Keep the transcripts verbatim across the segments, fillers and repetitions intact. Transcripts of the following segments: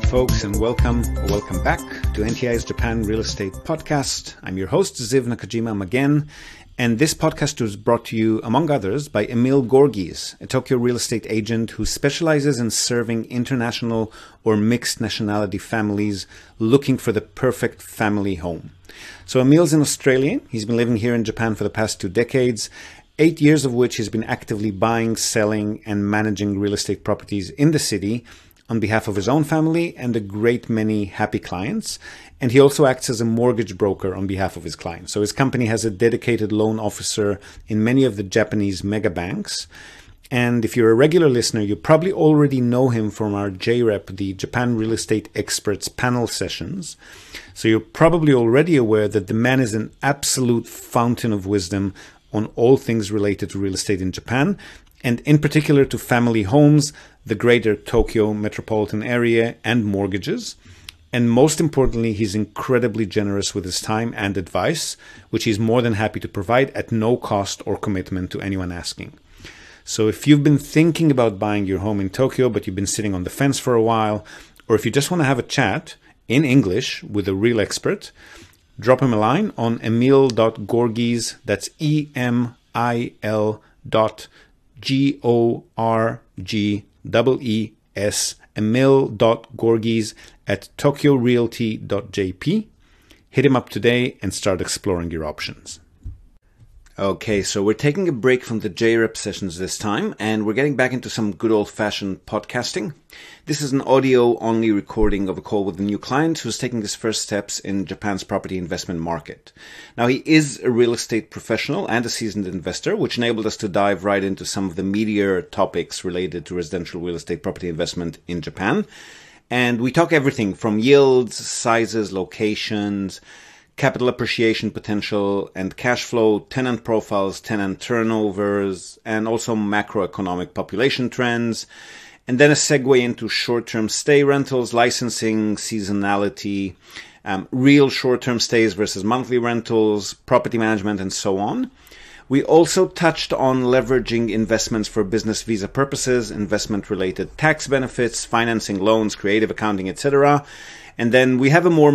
folks, and welcome or welcome back to N T I's Japan Real Estate Podcast. I'm your host, Ziv Nakajima again, and this podcast was brought to you, among others, by Emil Gorgis, a Tokyo real estate agent who specializes in serving international or mixed nationality families looking for the perfect family home. So Emil's an Australian. He's been living here in Japan for the past two decades, eight years of which he's been actively buying, selling, and managing real estate properties in the city on behalf of his own family and a great many happy clients. And he also acts as a mortgage broker on behalf of his clients. So his company has a dedicated loan officer in many of the Japanese mega banks. And if you're a regular listener, you probably already know him from our J R E P, the Japan Real Estate Experts panel sessions. So you're probably already aware that the man is an absolute fountain of wisdom on all things related to real estate in Japan, and in particular to family homes, the greater Tokyo metropolitan area, and mortgages. And most importantly, he's incredibly generous with his time and advice, which he's more than happy to provide at no cost or commitment to anyone asking. So if you've been thinking about buying your home in Tokyo, but you've been sitting on the fence for a while, or if you just want to have a chat in English with a real expert, drop him a line on emil dot gorgis, that's E M I L dot G O R G E E S, emil dot gorgis at tokyo realty dot j p. Hit him up today and start exploring your options. Okay, so we're taking a break from the J R E P sessions this time, and we're getting back into some good old-fashioned podcasting. This is an audio-only recording of a call with a new client who's taking his first steps in Japan's property investment market. Now, he is a real estate professional and a seasoned investor, which enabled us to dive right into some of the meatier topics related to residential real estate property investment in Japan. And we talk everything from yields, sizes, locations, capital appreciation potential and cash flow, tenant profiles, tenant turnovers, and also macroeconomic population trends. And then a segue into short-term stay rentals, licensing, seasonality, um, real short-term stays versus monthly rentals, property management, and so on. We also touched on leveraging investments for business visa purposes, investment-related tax benefits, financing loans, creative accounting, et cetera. And then we have a more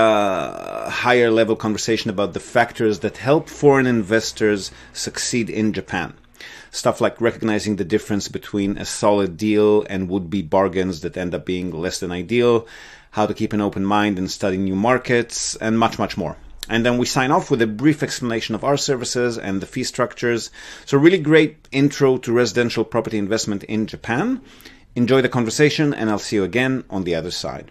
meta, higher level conversation about the factors that help foreign investors succeed in Japan. Stuff like recognizing the difference between a solid deal and would-be bargains that end up being less than ideal, how to keep an open mind and study new markets, and much, much more. And then we sign off with a brief explanation of our services and the fee structures. So really great intro to residential property investment in Japan. Enjoy the conversation, and I'll see you again on the other side.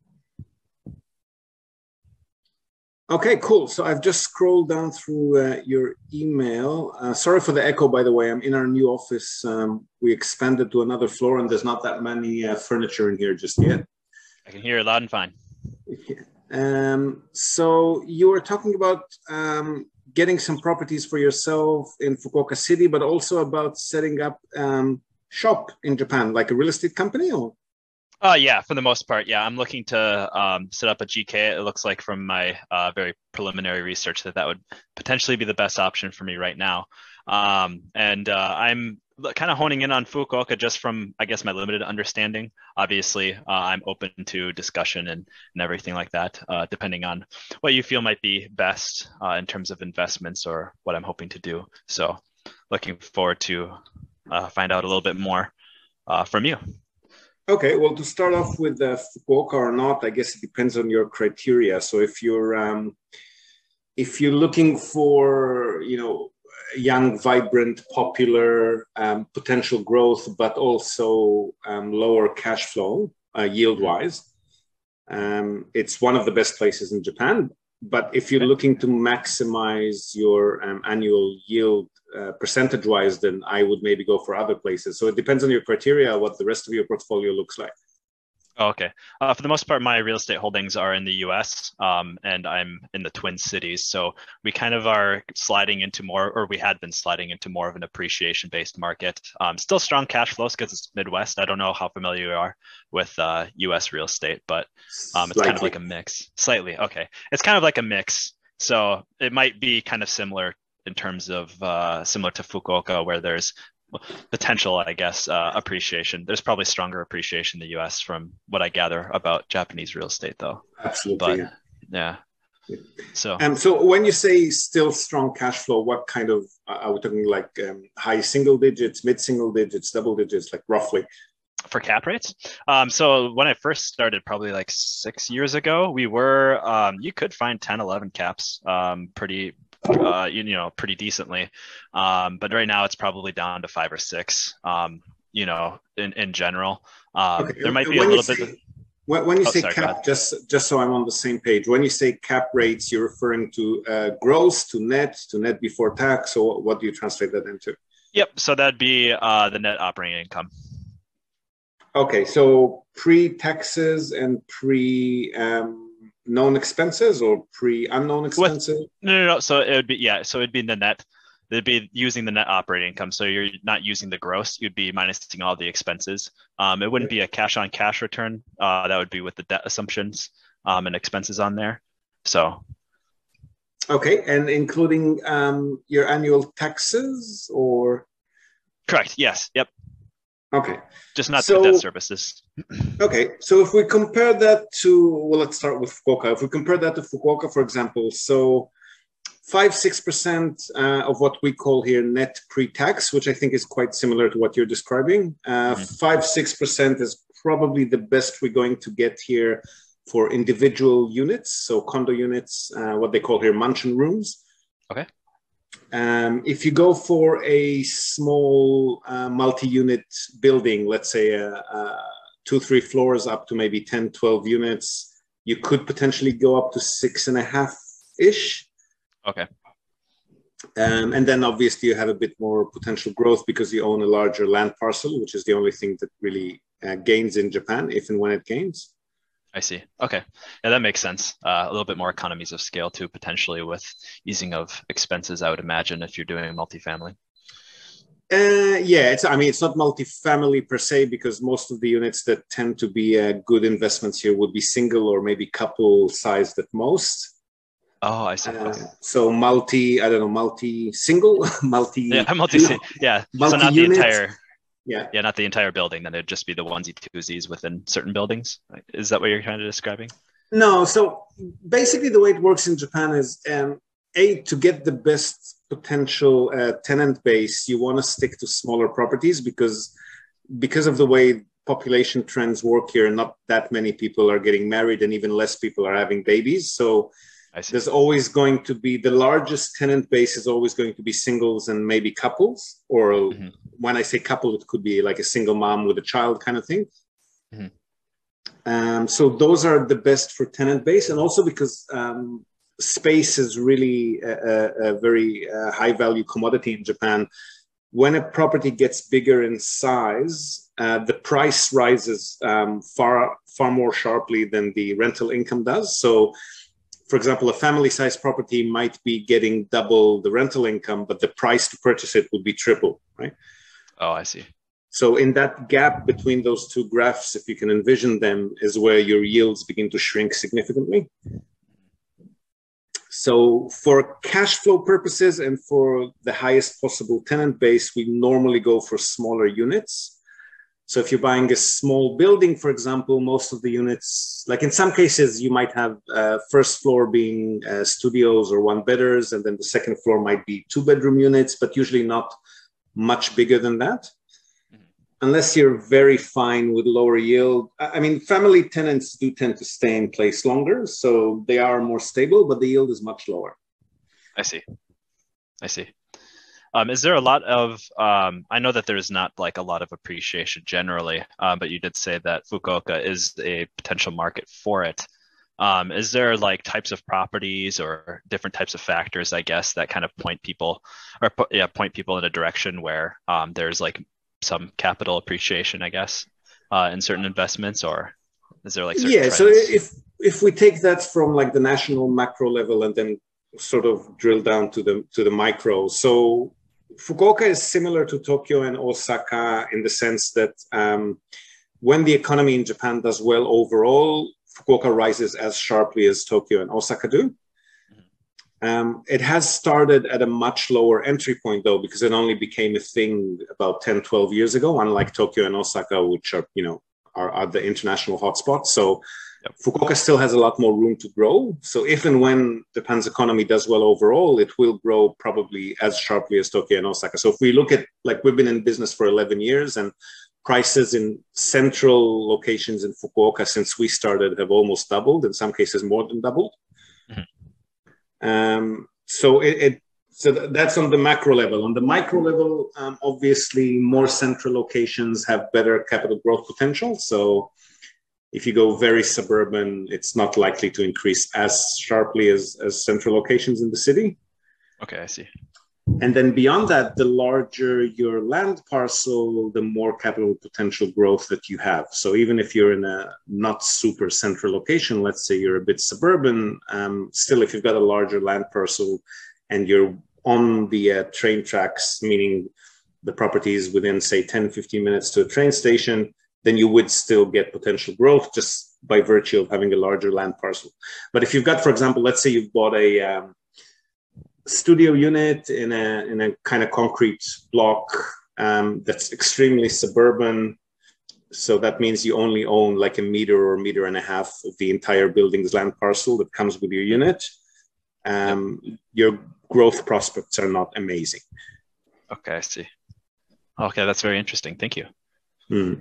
Okay, cool. So I've just scrolled down through uh, your email. Uh, sorry for the echo, by the way. I'm in our new office. Um, we expanded to another floor, and there's not that many uh, furniture in here just yet. I can hear it loud and fine. Um, so you were talking about um, getting some properties for yourself in Fukuoka City, but also about setting up um, shop in Japan, like a real estate company, or? Uh, yeah, for the most part, yeah. I'm looking to um, set up a G K. It looks like from my uh, very preliminary research that that would potentially be the best option for me right now. Um, and uh, I'm kind of honing in on Fukuoka just from, I guess, my limited understanding. Obviously, uh, I'm open to discussion and, and everything like that, uh, depending on what you feel might be best uh, in terms of investments or what I'm hoping to do. So looking forward to uh, find out a little bit more uh, from you. Okay, well, to start off with uh, Fukuoka or not, I guess it depends on your criteria. So if you're um, if you're looking for, you know, young, vibrant, popular, um, potential growth, but also um, lower cash flow uh, yield-wise, um, it's one of the best places in Japan. But if you're looking to maximize your um, annual yield uh, percentage-wise, then I would maybe go for other places. So it depends on your criteria, what the rest of your portfolio looks like. Oh, okay. Uh, for the most part, my real estate holdings are in the U S um, and I'm in the Twin Cities. So we kind of are sliding into more, or we had been sliding into more of an appreciation-based market. Um, still strong cash flows because it's Midwest. I don't know how familiar you are with uh, U S real estate, but um, it's Slightly. kind of like a mix. Slightly, okay. It's kind of like a mix. So it might be kind of similar in terms of uh, similar to Fukuoka, where there's potential, I guess, uh, appreciation. There's probably stronger appreciation in the U S from what I gather about Japanese real estate, though. Absolutely. But yeah. yeah. Yeah. So, um, so when you say still strong cash flow, what kind of, uh, are we talking like um, high single digits, mid single digits, double digits, like roughly? For cap rates, um, so when I first started, probably like six years ago, we were, um, you could find ten, eleven caps, um, pretty, uh, you, you know, pretty decently. Um, but right now it's probably down to five or six, um, you know, in, in general. Um, Okay. there might be when a little say, bit. Of, when, when you oh, say sorry, cap, just just so I'm on the same page, when you say cap rates, you're referring to uh, gross, to net, to net before tax, or what do you translate that into? Yep. So that'd be uh, the net operating income. Okay, so pre-taxes and pre-known um, expenses, or pre-unknown expenses? With, no, no, no. So it would be, yeah. So it'd be in the net. It'd be using the net operating income. So you're not using the gross. You'd be minusing all the expenses. Um, it wouldn't be a cash on cash return. Uh, that would be with the debt assumptions um, and expenses on there. So. Okay, and including um, your annual taxes, or? Correct. Yes. Yep. Okay. Just not so, the debt services. Okay. So if we compare that to, well, let's start with Fukuoka. If we compare that to Fukuoka, for example, so five, six percent uh, of what we call here net pre-tax, which I think is quite similar to what you're describing. Uh, mm-hmm. Five, six percent is probably the best we're going to get here for individual units. So condo units, uh, what they call here mansion rooms. Okay. Um, if you go for a small uh, multi-unit building, let's say uh, uh, two, three floors up to maybe ten, twelve units, you could potentially go up to six and a half-ish. Okay. Um, and then obviously you have a bit more potential growth because you own a larger land parcel, which is the only thing that really uh, gains in Japan, if and when it gains. I see. Okay. Yeah, that makes sense. Uh, a little bit more economies of scale too, potentially with easing of expenses, I would imagine, if you're doing multifamily. Uh, yeah, it's, I mean, it's not multifamily per se, because most of the units that tend to be uh, good investments here would be single or maybe couple sized at most. Oh, I see. Uh, okay. So multi, I don't know, multi-single, multi... Yeah, multi, yeah. multi so not the entire... Yeah. Yeah, not the entire building. Then it'd just be the onesie twosies within certain buildings. Is that what you're kind of describing? No. So basically, the way it works in Japan is, um, a to get the best potential uh, tenant base, you want to stick to smaller properties because because of the way population trends work here. Not that many people are getting married, and even less people are having babies. So there's always going to be the largest tenant base is always going to be singles and maybe couples, or mm-hmm. when I say couple, it could be like a single mom with a child kind of thing. Mm-hmm. Um, so those are the best for tenant base. And also because um, space is really a, a very uh, high value commodity in Japan. When a property gets bigger in size, uh, the price rises um, far, far more sharply than the rental income does. So for example, a family-sized property might be getting double the rental income, but the price to purchase it would be triple, right? Oh, I see. So in that gap between those two graphs, if you can envision them, is where your yields begin to shrink significantly. So for cash flow purposes and for the highest possible tenant base, we normally go for smaller units. So if you're buying a small building, for example, most of the units, like in some cases, you might have uh, first floor being uh, studios or one bedders, and then the second floor might be two bedroom units, but usually not much bigger than that. Mm-hmm. Unless you're very fine with lower yield. I mean, family tenants do tend to stay in place longer, so they are more stable, but the yield is much lower. I see. I see. Um, is there a lot of, um, I know that there's not like a lot of appreciation generally, um, but you did say that Fukuoka is a potential market for it. Um, is there like types of properties or different types of factors, I guess, that kind of point people or yeah, point people in a direction where um, there's like some capital appreciation, I guess, uh, in certain investments, or is there like certain yeah, trends? So if, if we take that from like the national macro level and then sort of drill down to the, to the micro. So Fukuoka is similar to Tokyo and Osaka in the sense that um, when the economy in Japan does well overall, Fukuoka rises as sharply as Tokyo and Osaka do. Mm-hmm. Um, it has started at a much lower entry point, though, because it only became a thing about ten, twelve years ago, unlike Tokyo and Osaka, which are, you know, are, are the international hotspots. So yep. Fukuoka still has a lot more room to grow. So if and when Japan's economy does well overall, it will grow probably as sharply as Tokyo and Osaka. So if we look at, like, we've been in business for eleven years, and prices in central locations in Fukuoka since we started have almost doubled, in some cases more than doubled. Mm-hmm. Um, so it, it so that's on the macro level. On the micro level, um, obviously more central locations have better capital growth potential. So if you go very suburban, it's not likely to increase as sharply as, as central locations in the city. Okay, I see. And then beyond that, the larger your land parcel, the more capital potential growth that you have. So even if you're in a not super central location, let's say you're a bit suburban, um, still if you've got a larger land parcel and you're on the uh, train tracks, meaning the property is within, say, ten, fifteen minutes to a train station, then you would still get potential growth just by virtue of having a larger land parcel. But if you've got, for example, let's say you've bought a um, studio unit in a in a kind of concrete block um, that's extremely suburban. So that means you only own like a meter or a meter and a half of the entire building's land parcel that comes with your unit. Um, yep. Your growth prospects are not amazing. Okay, I see. Okay, that's very interesting. Thank you. Hmm.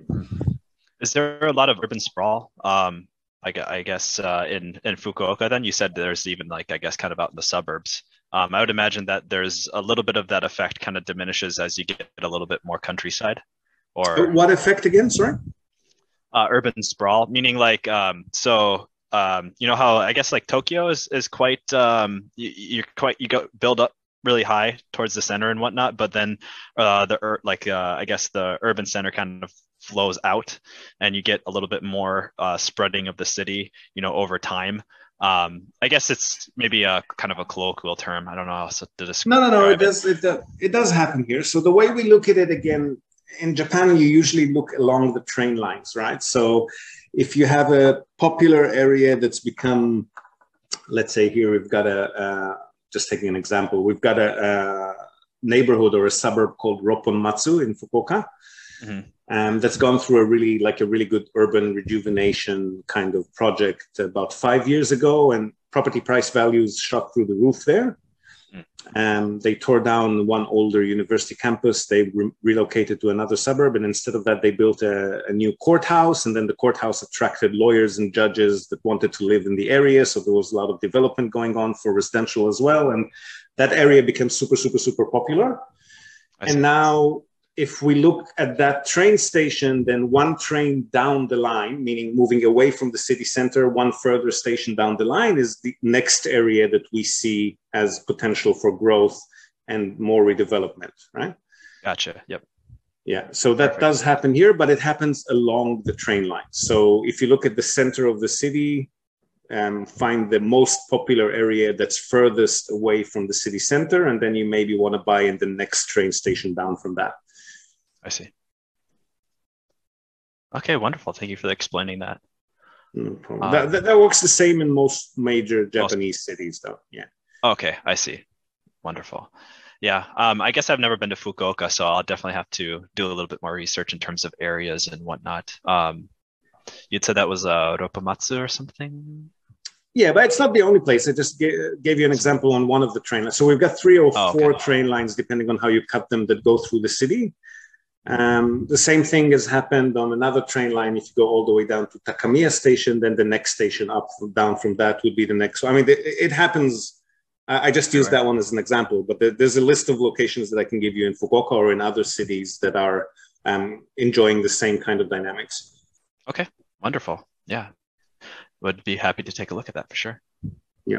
Is there a lot of urban sprawl? Um, I, I guess uh, in in Fukuoka. Then you said there's even like I guess kind of out in the suburbs. Um, I would imagine that there's a little bit of that effect kind of diminishes as you get a little bit more countryside. Or what effect again? Sorry. Uh, urban sprawl, meaning like um, so. Um, you know how I guess like Tokyo is is quite um, you, you're quite you go build up really high towards the center and whatnot, but then uh, the like uh, I guess the urban center kind of flows out, and you get a little bit more uh, spreading of the city, you know, over time. Um, I guess it's maybe a kind of a colloquial term. I don't know how to describe. No, no, no. It does. It does. It does happen here. So the way we look at it again in Japan, you usually look along the train lines, right? So if you have a popular area that's become, let's say here we've got a, uh, just taking an example, we've got a, a neighborhood or a suburb called Ropponmatsu in Fukuoka. Mm-hmm. Um, that's gone through a really like a really good urban rejuvenation kind of project about five years ago, and property price values shot through the roof there. Um, they tore down one older university campus. They re- relocated to another suburb, and instead of that, they built a, a new courthouse. And then the courthouse attracted lawyers and judges that wanted to live in the area. So there was a lot of development going on for residential as well, and that area became super, super, super popular. And now, if we look at that train station, then one train down the line, meaning moving away from the city center, one further station down the line is the next area that we see as potential for growth and more redevelopment, right? Gotcha. Yep. Yeah. So that Perfect. Does happen here, but it happens along the train line. So if you look at the center of the city, um, find the most popular area that's furthest away from the city center, and then you maybe want to buy in the next train station down from that. I see. Okay, wonderful. Thank you for explaining that. No problem. Um, that, that, that works the same in most major Japanese most... cities, though. Yeah. Okay, I see. Wonderful. Yeah, um, I guess I've never been to Fukuoka, so I'll definitely have to do a little bit more research in terms of areas and whatnot. Um, you'd said that was uh, Ropponmatsu or something? Yeah, but it's not the only place. I just gave, gave you an example on one of the train lines. So we've got three or oh, four okay. train lines, depending on how you cut them, that go through the city. Um, the same thing has happened on another train line. If you go all the way down to Takamiya station, then the next station up down from that would be the next. I mean, it, it happens. I just used right. that one as an example, but there, there's a list of locations that I can give you in Fukuoka or in other cities that are um, enjoying the same kind of dynamics. Okay, wonderful. Yeah, would be happy to take a look at that for sure. Yeah.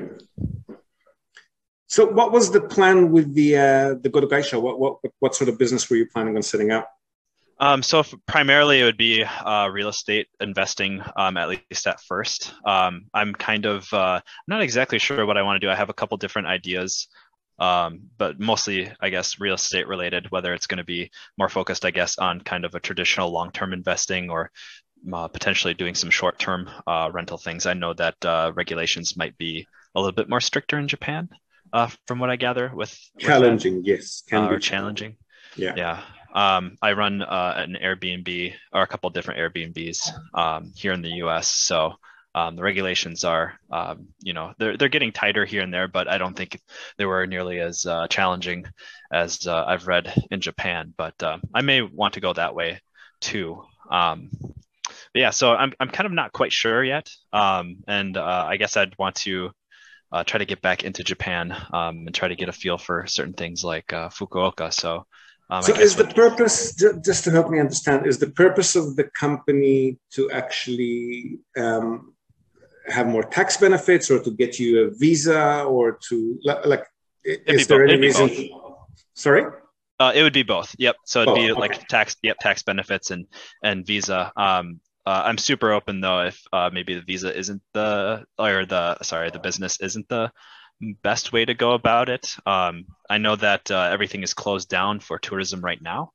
So, what was the plan with the uh, the Godogaisha? What what what sort of business were you planning on setting up? Um, so if, primarily it would be uh, real estate investing, um, at least at first. Um, I'm kind of uh, not exactly sure what I want to do. I have a couple different ideas, um, but mostly, I guess, real estate related, whether it's going to be more focused, I guess, on kind of a traditional long-term investing or uh, potentially doing some short-term uh, rental things. I know that uh, regulations might be a little bit more stricter in Japan. uh, from what I gather. With, with challenging, that. Yes, can uh, be or challenging. Yeah, yeah. Um, I run uh, an Airbnb or a couple of different Airbnbs um, here in the U S. So um, the regulations are, um, you know, they're they're getting tighter here and there, but I don't think they were nearly as uh, challenging as uh, I've read in Japan. But uh, I may want to go that way too. Um, but yeah, so I'm I'm kind of not quite sure yet, um, and uh, I guess I'd want to uh, try to get back into Japan um, and try to get a feel for certain things like uh, Fukuoka. So. Um, so is the purpose, just to help me understand, is the purpose of the company to actually um, have more tax benefits or to get you a visa or to, like, it'd is there any reason? Sorry? Uh, it would be both. Yep. So it'd oh, be okay. like tax, yep, tax benefits and, and visa. Um, uh, I'm super open though, if uh, maybe the visa isn't the, or the, sorry, the business isn't the best way to go about it. Um, I know that uh, everything is closed down for tourism right now.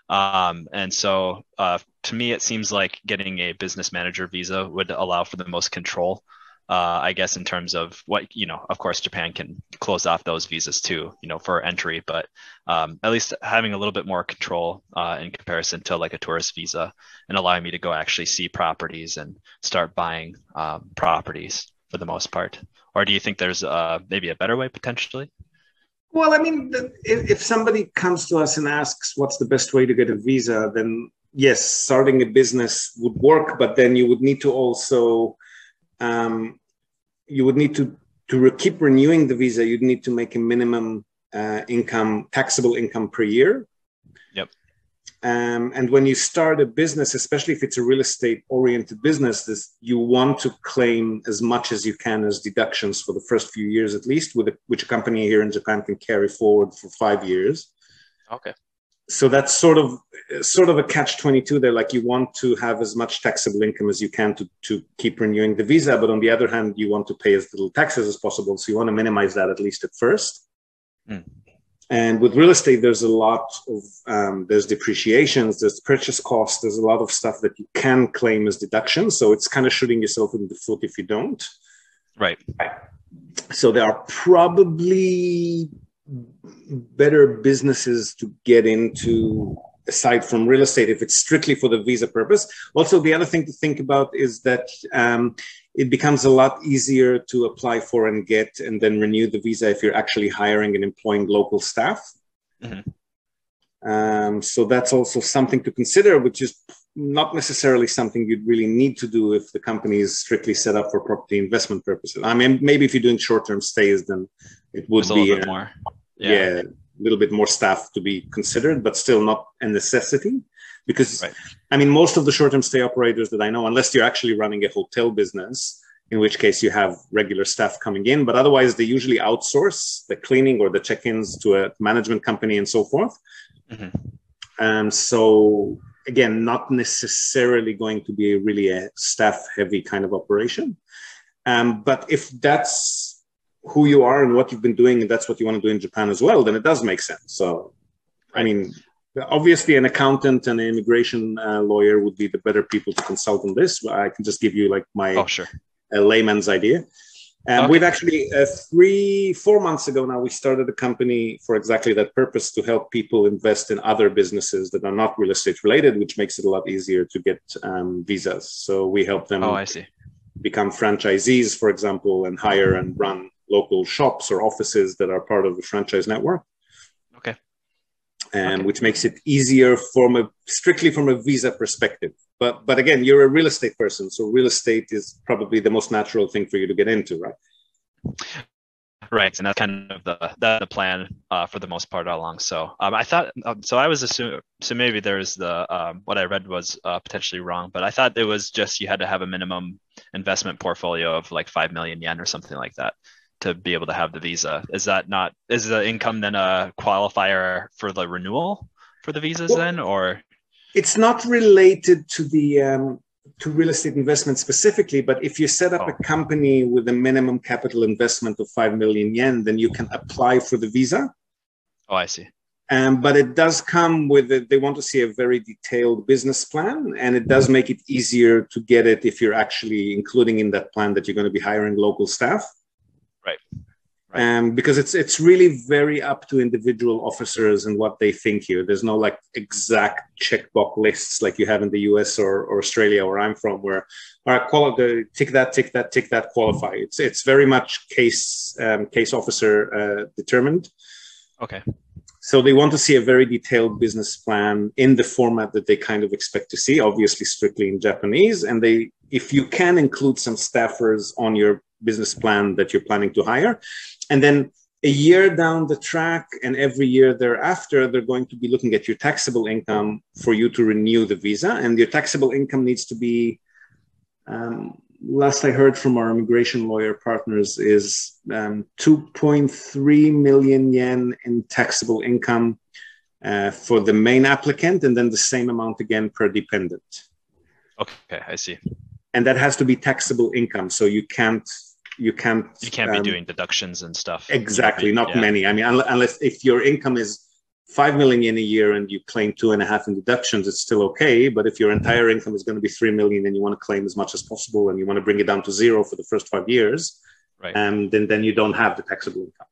Um, and so uh, to me, it seems like getting a business manager visa would allow for the most control, uh, I guess, in terms of what, you know, of course, Japan can close off those visas too, you know, for entry, but um, at least having a little bit more control uh, in comparison to like a tourist visa and allowing me to go actually see properties and start buying um, properties for the most part. Or do you think there's uh, maybe a better way potentially? Well, I mean, if, if somebody comes to us and asks what's the best way to get a visa, then yes, starting a business would work, but then you would need to also, um, you would need to, to re- keep renewing the visa. You'd need to make a minimum uh, income, taxable income per year. Yep. Um, and when you start a business, especially if it's a real estate oriented business, this, you want to claim as much as you can as deductions for the first few years, at least, with a, which a company here in Japan can carry forward for five years. Okay. So that's sort of sort of a catch twenty-two there. Like you want to have as much taxable income as you can to, to keep renewing the visa. But on the other hand, you want to pay as little taxes as possible. So you want to minimize that at least at first. Mm. And with real estate, there's a lot of, um, there's depreciations, there's purchase costs, there's a lot of stuff that you can claim as deductions. So it's kind of shooting yourself in the foot if you don't. Right. So there are probably better businesses to get into aside from real estate if it's strictly for the visa purpose. Also, the other thing to think about is that um, it becomes a lot easier to apply for and get and then renew the visa if you're actually hiring and employing local staff. Mm-hmm. Um, so that's also something to consider, which is not necessarily something you'd really need to do if the company is strictly set up for property investment purposes. I mean, maybe if you're doing short-term stays, then it would There's be a little bit uh, more. Yeah. yeah, a little bit more staff to be considered, but still not a necessity. Because, right. I mean, most of the short-term stay operators that I know, unless you're actually running a hotel business, in which case you have regular staff coming in, but otherwise they usually outsource the cleaning or the check-ins to a management company and so forth. Mm-hmm. And so, again, not necessarily going to be really a staff-heavy kind of operation. Um, but if that's who you are and what you've been doing, and that's what you want to do in Japan as well, then it does make sense. So, right. I mean... Obviously, an accountant and an immigration uh, lawyer would be the better people to consult on this. I can just give you like my oh, sure. uh, layman's idea. And okay. We've actually, uh, three, four months ago now, we started a company for exactly that purpose to help people invest in other businesses that are not real estate related, which makes it a lot easier to get um, visas. So we help them oh, I see. become franchisees, for example, and hire and run local shops or offices that are part of the franchise network. Um, okay. Which makes it easier from a strictly from a visa perspective. But but again, you're a real estate person, so real estate is probably the most natural thing for you to get into, right? Right, and that's kind of the the, the plan uh, for the most part all along. So um, I thought, um, so I was assuming, so maybe there's the um, what I read was uh, potentially wrong, but I thought it was just you had to have a minimum investment portfolio of like five million yen or something like that to be able to have the visa. Is that not, is the income then a qualifier for the renewal for the visas well, then, or? It's not related to the, um, to real estate investment specifically, but if you set up oh. a company with a minimum capital investment of five million yen, then you can apply for the visa. Oh, I see. Um, but it does come with it. They want to see a very detailed business plan, and it does make it easier to get it if you're actually including in that plan that you're going to be hiring local staff. Right. Right. Um, because it's it's really very up to individual officers and what they think here. There's no like exact checkbox lists like you have in the U S or, or Australia, where I'm from, where all right, quali- tick that, tick that, tick that, qualify. It's it's very much case um, case officer uh, determined. Okay. So they want to see a very detailed business plan in the format that they kind of expect to see, obviously strictly in Japanese. And they, if you can, include some staffers on your business plan that you're planning to hire. And then a year down the track and every year thereafter, they're going to be looking at your taxable income for you to renew the visa. And your taxable income needs to be, um, last I heard from our immigration lawyer partners, is um, two point three million yen in taxable income uh, for the main applicant, and then the same amount again per dependent. Okay, I see. And that has to be taxable income. So you can't, you can't, you can't um, be doing deductions and stuff. Exactly, be, not yeah. many. I mean, unless if your income is five million in a year and you claim two and a half in deductions, it's still okay. But if your entire income is going to be three million and you want to claim as much as possible and you want to bring it down to zero for the first five years, right? And um, then then you don't have the taxable income.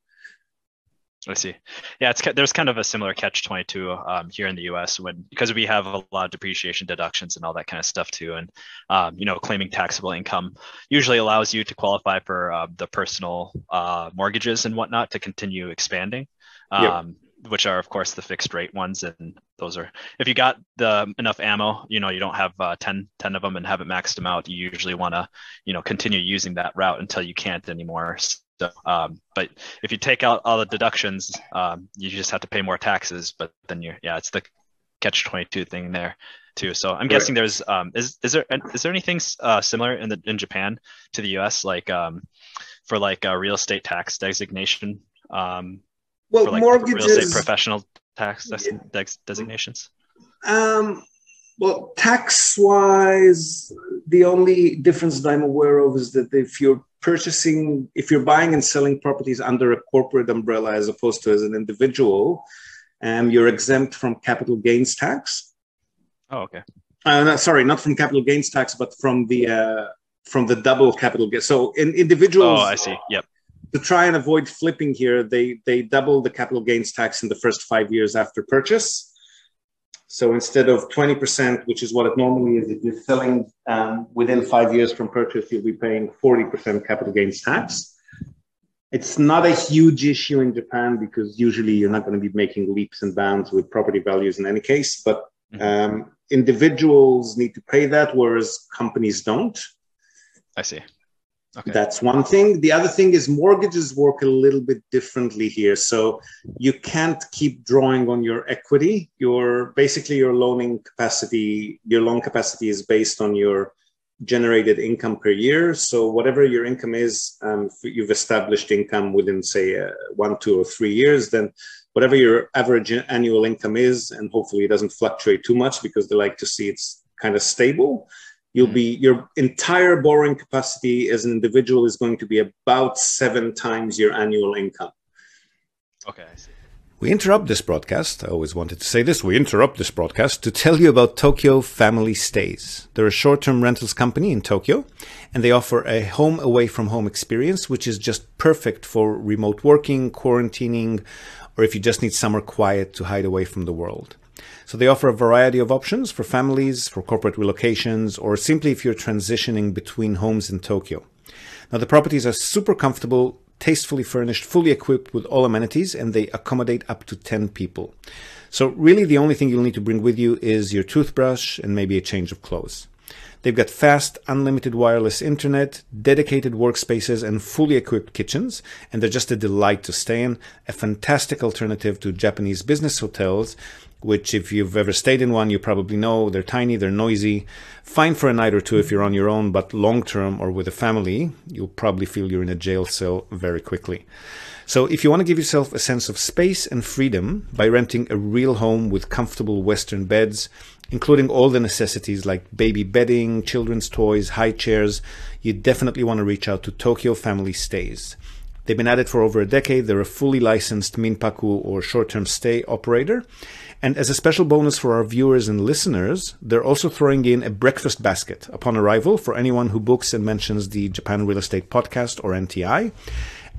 I see. Yeah, it's there's kind of a similar catch twenty-two um, here in the U S when because we have a lot of depreciation deductions and all that kind of stuff too, and um, you know, claiming taxable income usually allows you to qualify for uh, the personal uh, mortgages and whatnot to continue expanding, um, yep. which are of course the fixed rate ones, and those are if you got the enough ammo, you know, you don't have uh, ten, ten of them and have it maxed them out. You usually want to, you know, continue using that route until you can't anymore. So, um, but if you take out all the deductions, um, you just have to pay more taxes. But then you're, yeah, it's the catch twenty-two thing there too. So I'm right. guessing there's, um, is is there is there anything uh, similar in the in Japan to the U S like um, for like a real estate tax designation? Um, well, for like mortgages, real estate professional tax des- des- designations. Um, well, tax wise, the only difference that I'm aware of is that if you're purchasing, if you're buying and selling properties under a corporate umbrella as opposed to as an individual, um, you're exempt from capital gains tax. Oh, okay. Uh, no, sorry, not from capital gains tax, but from the uh, from the double capital gains. So in individuals, oh, I see. Yep. To try and avoid flipping here, they they double the capital gains tax in the first five years after purchase. So instead of twenty percent, which is what it normally is, if you're selling um, within five years from purchase, you'll be paying forty percent capital gains tax. It's not a huge issue in Japan because usually you're not going to be making leaps and bounds with property values in any case, but um, individuals need to pay that, whereas companies don't. I see. Okay. That's one thing. The other thing is mortgages work a little bit differently here. So you can't keep drawing on your equity. Your basically your loaning capacity, your loan capacity is based on your generated income per year. So whatever your income is, um, you've established income within, say, uh, one, two, or three years, then whatever your average annual income is, and hopefully it doesn't fluctuate too much because they like to see it's kind of stable. You'll be, your entire borrowing capacity as an individual is going to be about seven times your annual income. Okay, I see. We interrupt this broadcast. I always wanted to say this. We interrupt this broadcast to tell you about Tokyo Family Stays. They're a short-term rentals company in Tokyo, and they offer a home away from home experience, which is just perfect for remote working, quarantining, or if you just need somewhere quiet to hide away from the world. So they offer a variety of options for families, for corporate relocations, or simply if you're transitioning between homes in Tokyo. Now, the properties are super comfortable, tastefully furnished, fully equipped with all amenities, and they accommodate up to ten people. So really the only thing you'll need to bring with you is your toothbrush and maybe a change of clothes. They've got fast, unlimited wireless internet, dedicated workspaces, and fully equipped kitchens, and they're just a delight to stay in, a fantastic alternative to Japanese business hotels, which if you've ever stayed in one, you probably know they're tiny, they're noisy, fine for a night or two if you're on your own, but long-term or with a family, you'll probably feel you're in a jail cell very quickly. So if you want to give yourself a sense of space and freedom by renting a real home with comfortable Western beds, including all the necessities like baby bedding, children's toys, high chairs, you definitely want to reach out to Tokyo Family Stays. They've been at it for over a decade. They're a fully licensed Minpaku or short-term stay operator. And as a special bonus for our viewers and listeners, they're also throwing in a breakfast basket upon arrival for anyone who books and mentions the Japan Real Estate Podcast or N T I.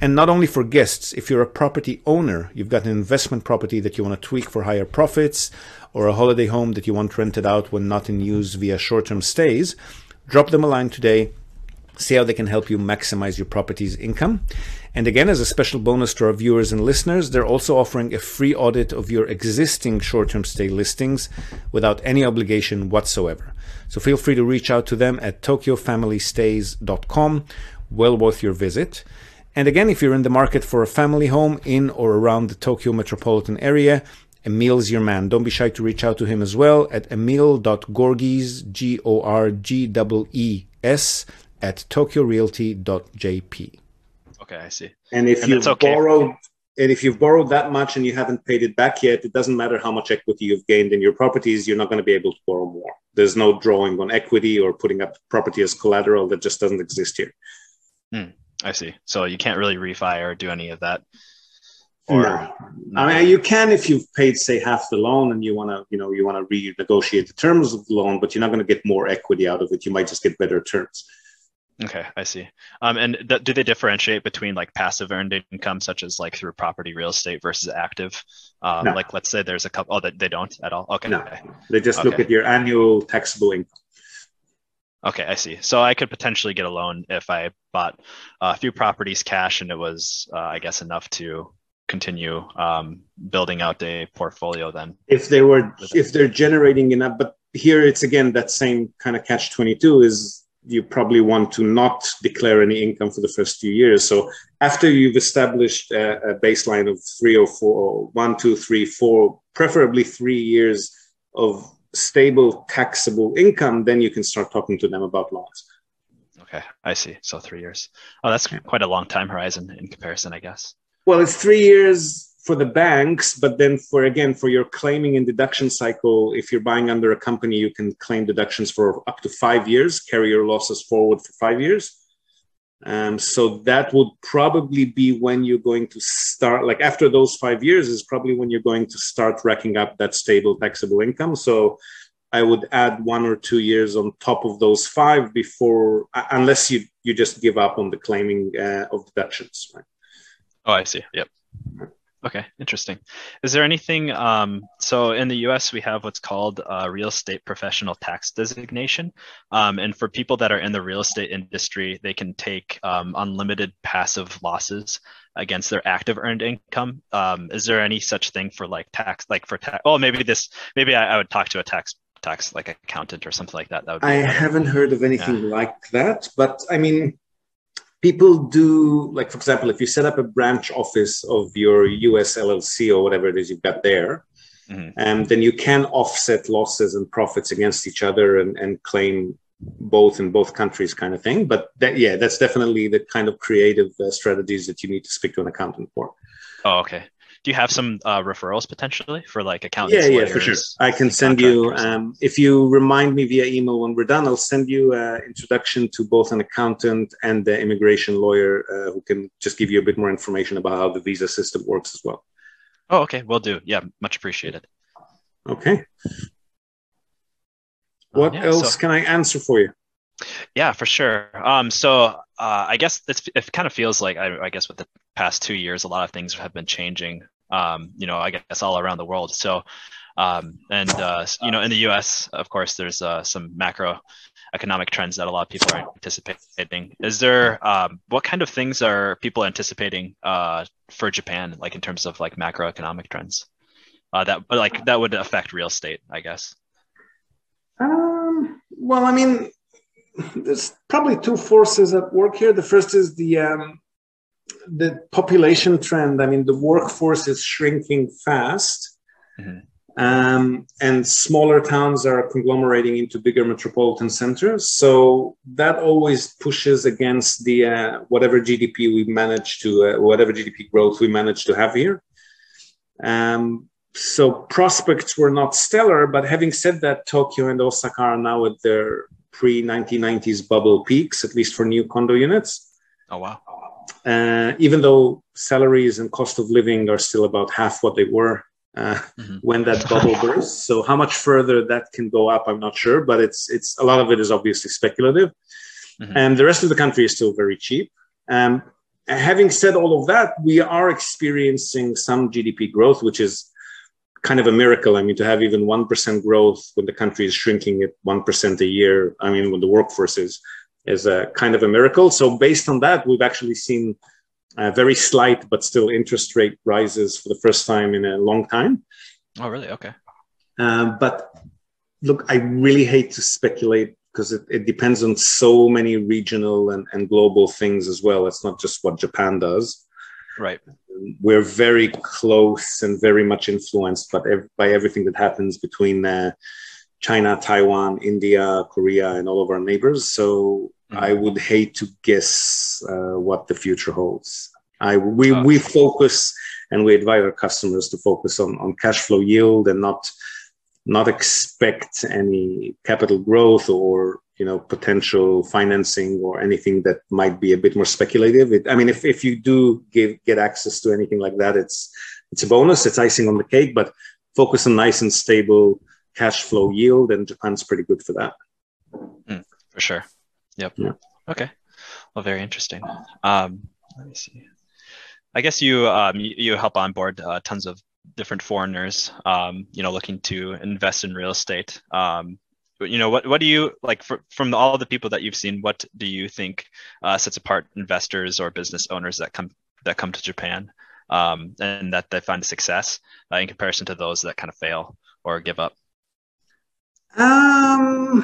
And not only for guests, if you're a property owner, you've got an investment property that you want to tweak for higher profits, or a holiday home that you want rented out when not in use via short-term stays, drop them a line today. See how they can help you maximize your property's income. And again, as a special bonus to our viewers and listeners, they're also offering a free audit of your existing short-term stay listings without any obligation whatsoever. So feel free to reach out to them at tokyo family stays dot com. Well worth your visit. And again, if you're in the market for a family home in or around the Tokyo metropolitan area, Emil's your man. Don't be shy to reach out to him as well at emil dot gorgies, G O R G E E S, at tokyo realty dot j p. Okay, I see. And if and you've okay. borrowed and if you've borrowed that much and you haven't paid it back yet, it doesn't matter how much equity you've gained in your properties, you're not going to be able to borrow more. There's no drawing on equity or putting up property as collateral. That just doesn't exist here. Hmm. I see. So you can't really refi or do any of that. Or, no. I mean, you can if you've paid, say, half the loan and you want to, you know, you want to renegotiate the terms of the loan, but you're not going to get more equity out of it. You might just get better terms. Okay, I see. Um, and th- do they differentiate between like passive earned income, such as like through property real estate, versus active? Um, no. Like, let's say there's a couple. Oh, they, they don't at all. Okay. No, okay. they just okay. look at your annual taxable income. Okay, I see. So I could potentially get a loan if I bought a few properties cash and it was, uh, I guess, enough to continue um, building out a portfolio then. If they were, if they're generating enough, but here it's again, that same kind of catch twenty-two is you probably want to not declare any income for the first few years. So after you've established a, a baseline of three or four, or one, two, three, four, preferably three years of stable taxable income, then you can start talking to them about loans. Okay, I see. So three years. Oh, that's quite a long time horizon in comparison, I guess. Well, it's three years for the banks, but then for, again, for your claiming and deduction cycle, if you're buying under a company, you can claim deductions for up to five years, carry your losses forward for five years. Um, so that would probably be when you're going to start, like after those five years is probably when you're going to start racking up that stable taxable income. So I would add one or two years on top of those five before, unless you, you just give up on the claiming uh, of deductions. Right? Oh, I see. Yep. Okay, interesting. Is there anything, um, so in the U S, we have what's called a real estate professional tax designation. Um, and for people that are in the real estate industry, they can take um, unlimited passive losses against their active earned income. Um, is there any such thing for like tax, like for tax? Oh, maybe this, maybe I, I would talk to a tax tax like accountant or something like that. That would be I better. haven't heard of anything Yeah. like that, but I mean, people do, like, for example, if you set up a branch office of your U S L L C or whatever it is you've got there, Mm-hmm. um, then you can offset losses and profits against each other and, and claim both in both countries kind of thing. But that, yeah, that's definitely the kind of creative uh, strategies that you need to speak to an accountant for. Oh, okay. Do you have some uh, referrals potentially for like accountants? Yeah, yeah, lawyers, for sure. I can and send you, contractors? um, if you remind me via email when we're done, I'll send you an introduction to both an accountant and the immigration lawyer uh, who can just give you a bit more information about how the visa system works as well. Oh, okay. Will do. Yeah, much appreciated. Okay. What Um, yeah, else so- can I answer for you? Yeah, for sure. Um, so uh, I guess it's, it kind of feels like, I, I guess with the past two years, a lot of things have been changing, um, you know, I guess all around the world. So, um, and, uh, you know, in the U S, of course, there's uh, some macroeconomic trends that a lot of people are anticipating. Is there, um, what kind of things are people anticipating uh, for Japan, like in terms of like macroeconomic trends uh, that like that would affect real estate, I guess? Um, well, I mean, there's probably two forces at work here. The first is the um, the population trend. I mean, the workforce is shrinking fast, Mm-hmm. um, and smaller towns are conglomerating into bigger metropolitan centers. So that always pushes against the uh, whatever G D P we manage to, uh, whatever G D P growth we manage to have here. Um, so prospects were not stellar, but having said that, Tokyo and Osaka are now at their pre nineteen nineties bubble peaks, at least for new condo units. Oh, wow. Uh, even though salaries and cost of living are still about half what they were uh, Mm-hmm. when that bubble burst. So how much further that can go up, I'm not sure, but it's it's a lot of it is obviously speculative. Mm-hmm. And the rest of the country is still very cheap. Um, having said all of that, we are experiencing some G D P growth, which is kind of a miracle. I mean, to have even one percent growth when the country is shrinking at one percent a year, I mean, when the workforce is, is a kind of a miracle. So based on that, we've actually seen uh, very slight, but still interest rate rises for the first time in a long time. Oh, really? Okay. Um, but look, I really hate to speculate because it, it depends on so many regional and, and global things as well. It's not just what Japan does. Right. We're very close and very much influenced by, by everything that happens between uh, China, Taiwan, India, Korea, and all of our neighbors. So mm-hmm. I would hate to guess uh, what the future holds. I we oh. we focus and we advise our customers to focus on, on cash flow yield and not not expect any capital growth or, you know, potential financing or anything that might be a bit more speculative. It, I mean, if, if you do give, get access to anything like that, it's it's a bonus, it's icing on the cake, but focus on nice and stable cash flow yield, and Japan's pretty good for that. Mm, for sure. Yep. Yeah. Okay. Well, very interesting. Um, let me see. I guess you um, you, you help onboard uh, tons of different foreigners, um, you know, looking to invest in real estate. Um, you know, what what do you like for, from all the people that you've seen? What do you think uh, sets apart investors or business owners that come that come to Japan um, and that they find a success uh, in comparison to those that kind of fail or give up? Um.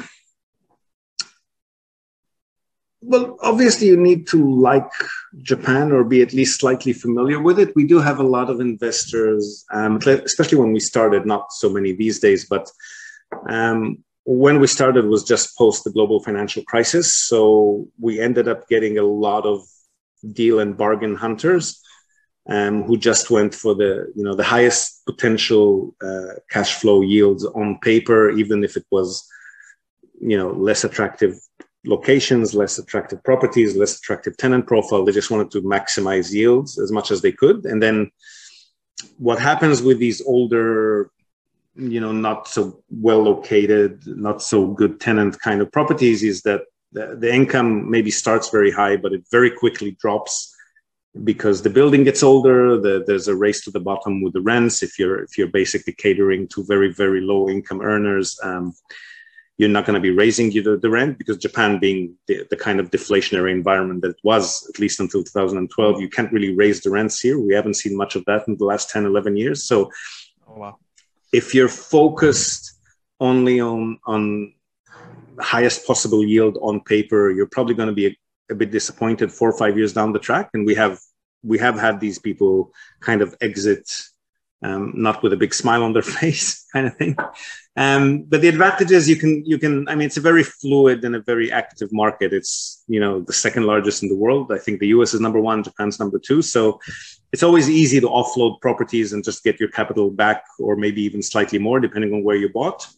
Well, obviously, you need to like Japan or be at least slightly familiar with it. We do have a lot of investors, um, especially when we started, not so many these days, but um, when we started was just post the global financial crisis. So we ended up getting a lot of deal and bargain hunters um, who just went for the, you know, the highest potential uh, cash flow yields on paper, even if it was, you know, less attractive locations, less attractive properties, less attractive tenant profile. They just wanted to maximize yields as much as they could. And then what happens with these older, you know, not so well located, not so good tenant kind of properties is that the, the income maybe starts very high, but it very quickly drops because the building gets older. The, there's a race to the bottom with the rents. If you're, if you're basically catering to very, very low income earners, um, you're not going to be raising the, the rent because Japan being the, the kind of deflationary environment that it was, at least until two thousand twelve, you can't really raise the rents here. We haven't seen much of that in the last ten, eleven years. So oh, wow. If you're focused only on, on highest possible yield on paper, you're probably going to be a, a bit disappointed four or five years down the track. And we have, we have had these people kind of exit Um, not with a big smile on their face kind of thing. Um, but the advantage is you can, you can, I mean, it's a very fluid and a very active market. It's, you know, the second largest in the world. I think the U S is number one, Japan's number two. So it's always easy to offload properties and just get your capital back or maybe even slightly more depending on where you bought.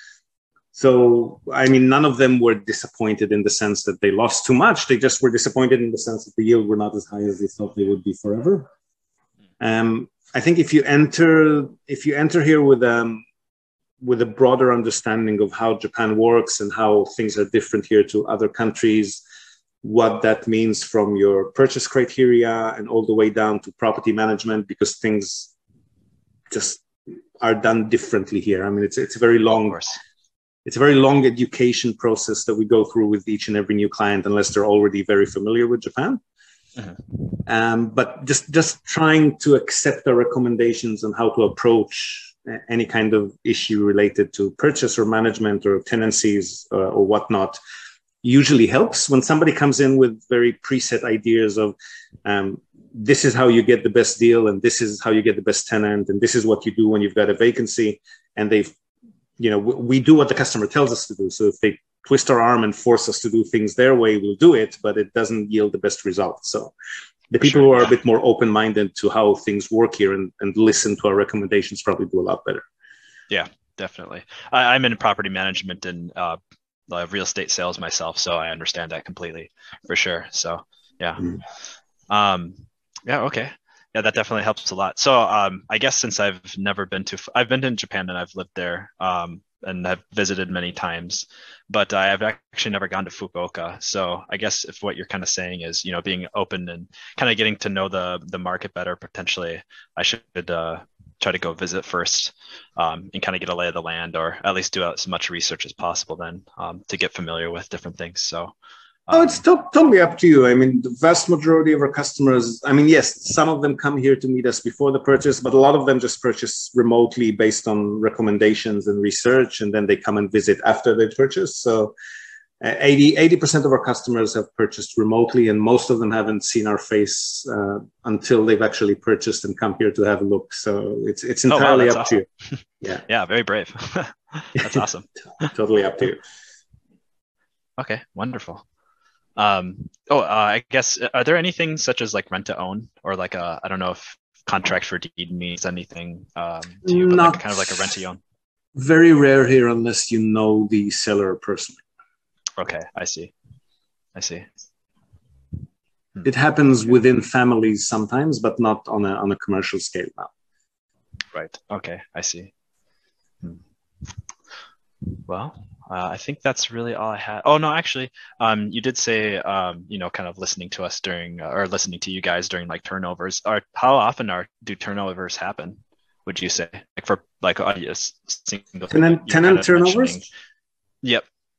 So, I mean, none of them were disappointed in the sense that they lost too much. They just were disappointed in the sense that the yield were not as high as they thought they would be forever. Um, I think if you enter if you enter here with um with a broader understanding of how Japan works and how things are different here to other countries, what that means from your purchase criteria and all the way down to property management, because things just are done differently here. I mean, it's it's a very long it's a very long education process that we go through with each and every new client, unless they're already very familiar with Japan. Uh-huh. Um, but just, just trying to accept our recommendations on how to approach any kind of issue related to purchase or management or tenancies uh, or whatnot usually helps. When somebody comes in with very preset ideas of um, this is how you get the best deal and this is how you get the best tenant and this is what you do when you've got a vacancy, and they've, you know, we, we do what the customer tells us to do. So if they twist our arm and force us to do things their way, we'll do it, but it doesn't yield the best results. So the people sure, who are yeah. a bit more open-minded to how things work here and, and listen to our recommendations probably do a lot better. Yeah, definitely. I, I'm in property management and uh, real estate sales myself, so I understand that completely for sure. So yeah. Mm-hmm. Um, yeah, okay. Yeah, that definitely helps a lot. So um, I guess since I've never been to, I've been in Japan and I've lived there. Um, and have visited many times, but I have actually never gone to Fukuoka. So I guess if what you're kind of saying is, you know, being open and kind of getting to know the the market better, potentially I should uh, try to go visit first, um, and kind of get a lay of the land, or at least do as much research as possible then, um, to get familiar with different things. So. Oh, it's to- totally up to you. I mean, the vast majority of our customers, I mean, yes, some of them come here to meet us before the purchase, but a lot of them just purchase remotely based on recommendations and research, and then they come and visit after they purchase. So uh, eighty, eighty percent of our customers have purchased remotely, and most of them haven't seen our face uh, until they've actually purchased and come here to have a look. So it's it's entirely oh, wow, up awesome. to you. Yeah. Yeah, very brave. That's awesome. Totally up to you. Okay, wonderful. Um, oh, uh, I guess, are there anything such as like rent to own, or like a, I don't know if contract for deed means anything um, to you, but Not like kind of like a rent to own? Very rare here unless you know the seller personally. Okay, I see. I see. Hmm. It happens within families sometimes, but not on a on a commercial scale now. Right. Okay, I see. Hmm. Well, Uh, I think that's really all I had. Oh no, actually, um, you did say, um, you know, kind of listening to us during, uh, or listening to you guys during like turnovers. Are how often are do turnovers happen? Would you say, like for like uh, yes, single tenant tenant turnovers? Yep.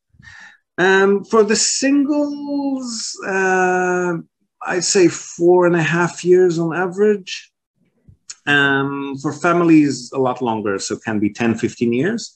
Um, for the singles, uh, I'd say four and a half years on average. Um, for families, a lot longer, so it can be ten, fifteen years.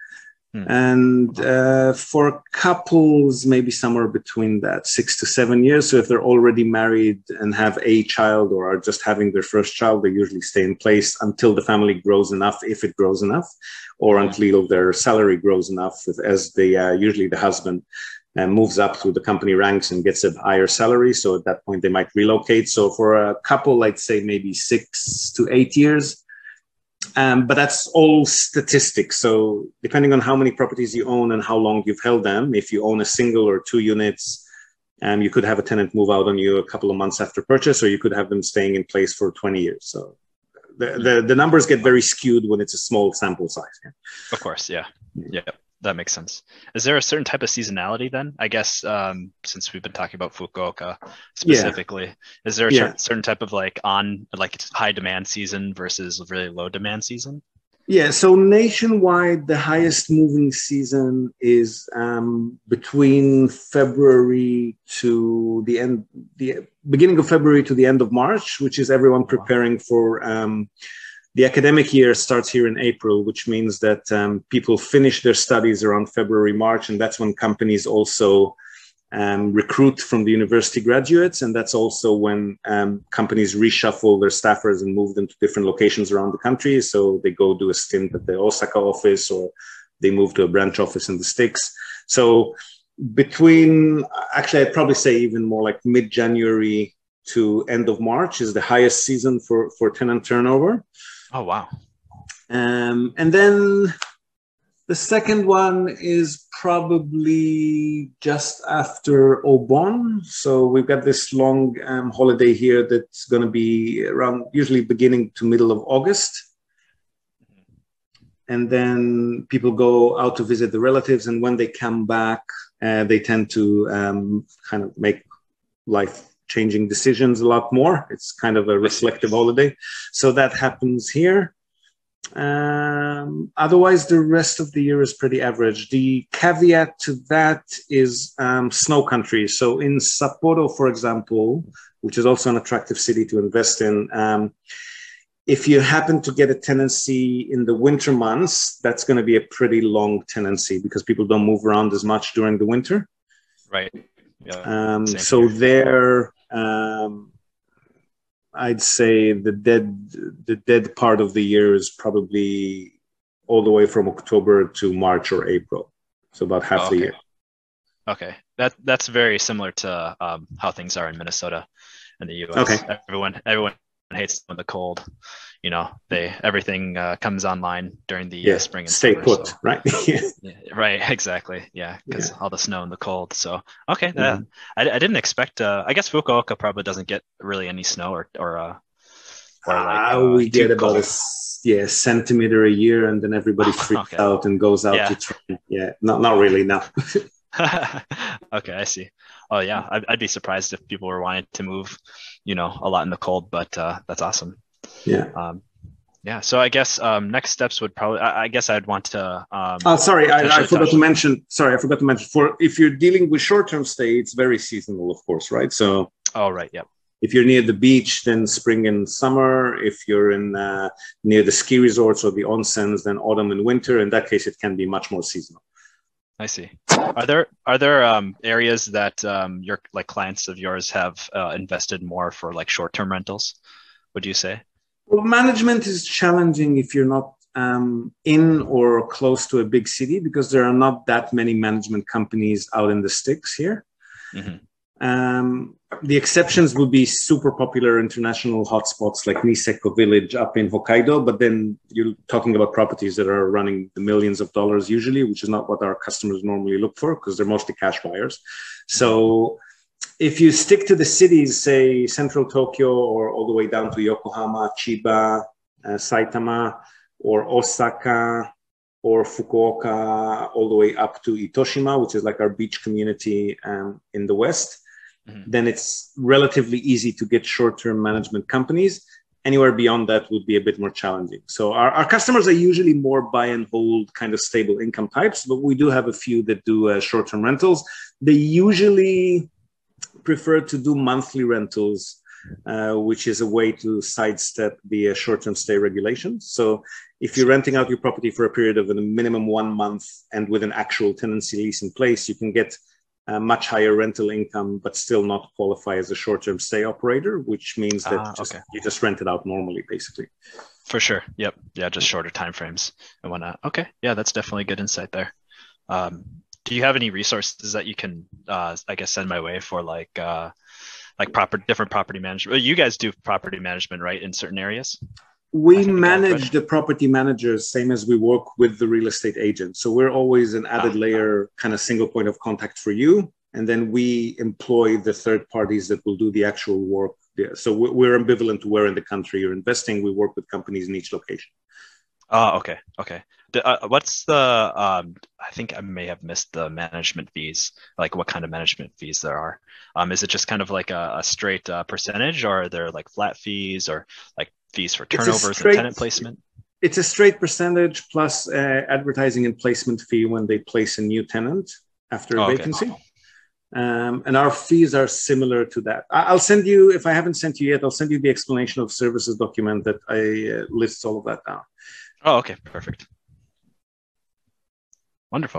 And uh, for couples, maybe somewhere between that, six to seven years. So if they're already married and have a child or are just having their first child, they usually stay in place until the family grows enough, if it grows enough, or until their salary grows enough, as the uh, usually the husband uh, moves up through the company ranks and gets a higher salary. So at that point, they might relocate. So for a couple, I'd say maybe six to eight years. Um, but that's all statistics. So depending on how many properties you own and how long you've held them, if you own a single or two units, um, you could have a tenant move out on you a couple of months after purchase, or you could have them staying in place for twenty years. So the, the, the numbers get very skewed when it's a small sample size. Yeah. Of course, yeah. Yeah, that makes sense. Is there a certain type of seasonality then? I guess um, since we've been talking about Fukuoka specifically, yeah. Is there a yeah. certain type of like on like high demand season versus really low demand season? Yeah, so nationwide, the highest moving season is um, between February to the end, the beginning of February to the end of March, which is everyone preparing for um, the academic year starts here in April, which means that um, people finish their studies around February, March, and that's when companies also um, recruit from the university graduates. And that's also when um, companies reshuffle their staffers and move them to different locations around the country. So they go do a stint at the Osaka office, or they move to a branch office in the sticks. So between, actually, I'd probably say even more like mid-January to end of March is the highest season for, for tenant turnover. Oh, wow. Um, and then the second one is probably just after Obon. So we've got this long um, holiday here that's going to be around usually beginning to middle of August. And then people go out to visit the relatives. And when they come back, uh, they tend to um, kind of make life changing decisions a lot more. It's kind of a reflective holiday. So that happens here. Um, otherwise, the rest of the year is pretty average. The caveat to that is um, snow country. So in Sapporo, for example, which is also an attractive city to invest in, um, if you happen to get a tenancy in the winter months, that's going to be a pretty long tenancy because people don't move around as much during the winter. Right. Yeah. Um, so here. there, um, I'd say the dead the dead part of the year is probably all the way from October to March or April. So about half oh, okay. the year. Okay, that that's very similar to um, how things are in Minnesota and the U S. Okay. Everyone everyone hates the cold. You know, they everything uh, comes online during the yeah. uh, spring and stay summer, put, so. right? yeah, right, exactly. Yeah, because yeah. all the snow and the cold. So okay, that, mm-hmm. I, I didn't expect. Uh, I guess Fukuoka probably doesn't get really any snow or or. Uh, or like uh, uh, we get too about cold? a s- yeah centimeter a year, and then everybody freaks Okay. out and goes out Yeah. to train. Yeah, not not really. No. Okay, I see. Oh yeah, I'd, I'd be surprised if people were wanting to move, you know, a lot in the cold, but uh, that's awesome. Yeah. Um, yeah. So I guess um, next steps would probably, I, I guess I'd want to. Um, Oh, sorry, I, I potentially forgot talk- to mention. Sorry, I forgot to mention. For if you're dealing with short-term stay, it's very seasonal, of course, right? So Oh, right. Yep. if you're near the beach, then spring and summer. If you're in uh, near the ski resorts or the onsens, then autumn and winter. In that case, it can be much more seasonal. I see. Are there are there um, areas that um, your like clients of yours have uh, invested more for like short-term rentals? Would you say? Well, management is challenging if you're not um, in or close to a big city because there are not that many management companies out in the sticks here. Mm-hmm. Um, the exceptions would be super popular international hotspots like Niseko Village up in Hokkaido, but then you're talking about properties that are running the millions of dollars usually, which is not what our customers normally look for because they're mostly cash buyers. So if you stick to the cities, say central Tokyo or all the way down to Yokohama, Chiba, uh, Saitama, or Osaka, or Fukuoka, all the way up to Itoshima, which is like our beach community um, in the West, mm-hmm. then it's relatively easy to get short-term management companies. Anywhere beyond that would be a bit more challenging. So our, our customers are usually more buy and hold kind of stable income types, but we do have a few that do uh, short-term rentals. They usually prefer to do monthly rentals, uh, which is a way to sidestep the uh, short-term stay regulations. So if you're renting out your property for a period of a minimum one month and with an actual tenancy lease in place, you can get a much higher rental income, but still not qualify as a short-term stay operator, which means that Ah, just, okay. you just rent it out normally, basically. For sure. Yep. Yeah, just shorter time frames and whatnot. Okay. Yeah, that's definitely good insight there. Um, do you have any resources that you can, uh, I guess, send my way for like, uh, like proper different property management? Well, you guys do property management, right, in certain areas? We manage the property managers, same as we work with the real estate agent. So we're always an added ah, layer, kind of single point of contact for you. And then we employ the third parties that will do the actual work. Yeah. So we're ambivalent to where in the country you're investing. We work with companies in each location. Oh, okay. Okay. Uh, what's the, um, I think I may have missed the management fees, like what kind of management fees there are. Um, is it just kind of like a, a straight uh, percentage, or are there like flat fees or like fees for turnovers straight, and tenant placement? It's a straight percentage plus uh, advertising and placement fee when they place a new tenant after a oh, vacancy. Okay. Um, and our fees are similar to that. I'll send you, if I haven't sent you yet, I'll send you the explanation of services document that I uh, lists all of that down. Oh, okay. Perfect. Wonderful.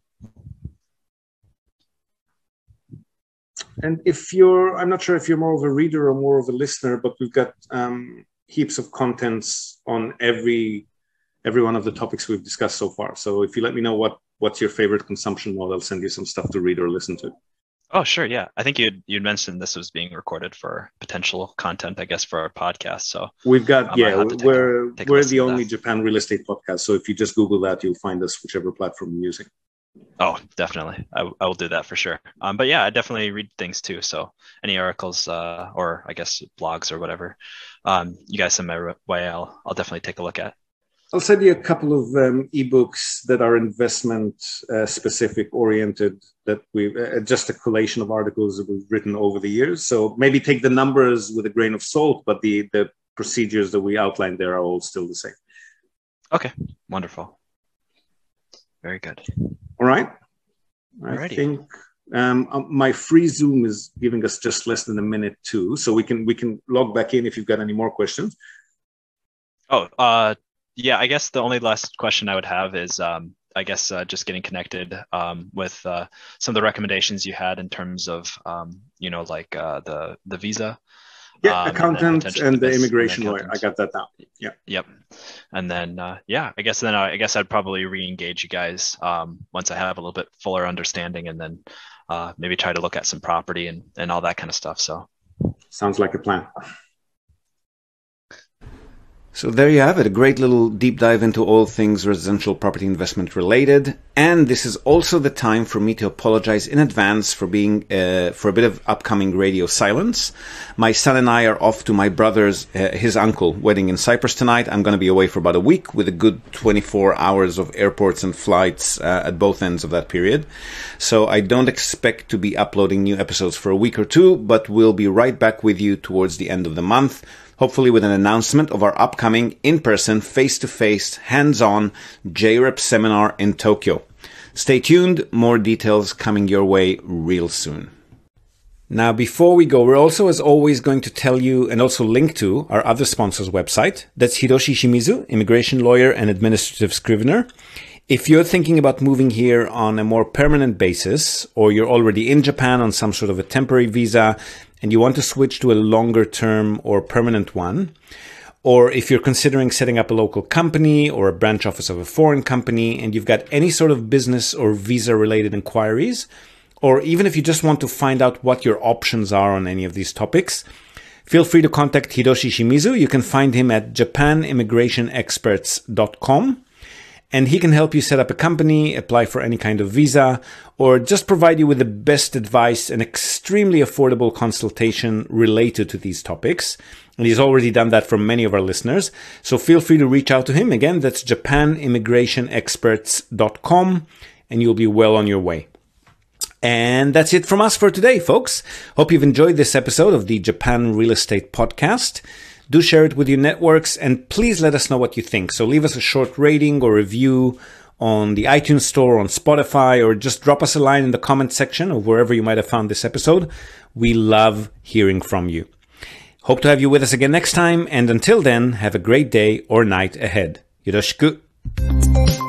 And if you're, I'm not sure if you're more of a reader or more of a listener, but we've got um, heaps of contents on every every one of the topics we've discussed so far. So if you let me know what what's your favorite consumption mode, I'll send you some stuff to read or listen to. Oh, sure. Yeah. I think you'd, you'd mentioned this was being recorded for potential content, I guess, for our podcast. So we've got, um, yeah, we're, a, we're the only Japan real estate podcast. So if you just Google that, you'll find us, whichever platform you're using. Oh, definitely. I, I will do that for sure. Um, but yeah, I definitely read things too. So any articles uh, or I guess blogs or whatever, um, you guys send my way, I'll, I'll definitely take a look at. I'll send you a couple of um, ebooks that are investment uh, specific oriented that we've uh, just a collation of articles that we've written over the years. So maybe take the numbers with a grain of salt, but the, the procedures that we outlined there are all still the same. Okay, wonderful. Very good. All right. Alrighty. I think um, my free Zoom is giving us just less than a minute too. So we can, we can log back in if you've got any more questions. Oh, uh, yeah, I guess the only last question I would have is, um, I guess, uh, just getting connected um, with uh, some of the recommendations you had in terms of, um, you know, like uh, the the visa. Yeah, um, accountant and, and the immigration and the lawyer. I got that down. Yeah. Yep. And then, uh, yeah, I guess then I, I guess I'd probably re-engage you guys um, once I have a little bit fuller understanding, and then uh, maybe try to look at some property and, and all that kind of stuff. So sounds like a plan. So there you have it, a great little deep dive into all things residential property investment related. And this is also the time for me to apologize in advance for being uh, for a bit of upcoming radio silence. My son and I are off to my brother's, uh, his uncle, wedding in Cyprus tonight. I'm going to be away for about a week with a good twenty-four hours of airports and flights uh, at both ends of that period. So I don't expect to be uploading new episodes for a week or two, but we'll be right back with you towards the end of the month. Hopefully with an announcement of our upcoming in-person, face-to-face, hands-on J R E P seminar in Tokyo. Stay tuned, more details coming your way real soon. Now, before we go, we're also, as always, going to tell you and also link to our other sponsor's website. That's Hiroshi Shimizu, immigration lawyer and administrative scrivener. If you're thinking about moving here on a more permanent basis, or you're already in Japan on some sort of a temporary visa, and you want to switch to a longer term or permanent one, or if you're considering setting up a local company or a branch office of a foreign company, and you've got any sort of business or visa related inquiries, or even if you just want to find out what your options are on any of these topics, feel free to contact Hiroshi Shimizu. You can find him at japan immigration experts dot com. And he can help you set up a company, apply for any kind of visa, or just provide you with the best advice and extremely affordable consultation related to these topics. And he's already done that for many of our listeners. So feel free to reach out to him. Again, that's japan immigration experts dot com, and you'll be well on your way. And that's it from us for today, folks. Hope you've enjoyed this episode of the Japan Real Estate Podcast. Do share it with your networks, and please let us know what you think. So leave us a short rating or review on the iTunes Store, on Spotify, or just drop us a line in the comment section or wherever you might have found this episode. We love hearing from you. Hope to have you with us again next time, and until then, have a great day or night ahead. Yoroshiku.